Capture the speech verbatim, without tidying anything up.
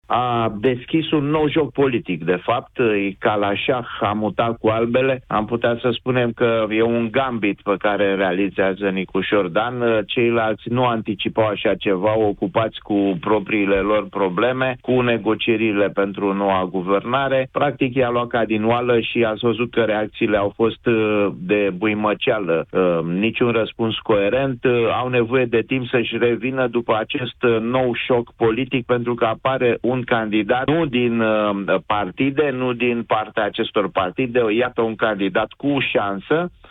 a deschis un nou joc politic. De fapt, e ca la șah, a mutat cu albele. Am putea să spunem că e un gambit pe care realizează Nicușor Dan. Ceilalți nu anticipau așa ceva, ocupați cu propriile lor probleme, cu negocierile pentru noua guvernare. Practic i-a luat ca din oală și ați văzut că reacțiile au fost de buimăceală. Niciun răspuns coerent. Au nevoie de timp să-și revină după acest nou șoc politic, pentru că apare un candidat nu din partide, nu din partea acestor partide, iată un candidat cu șansă,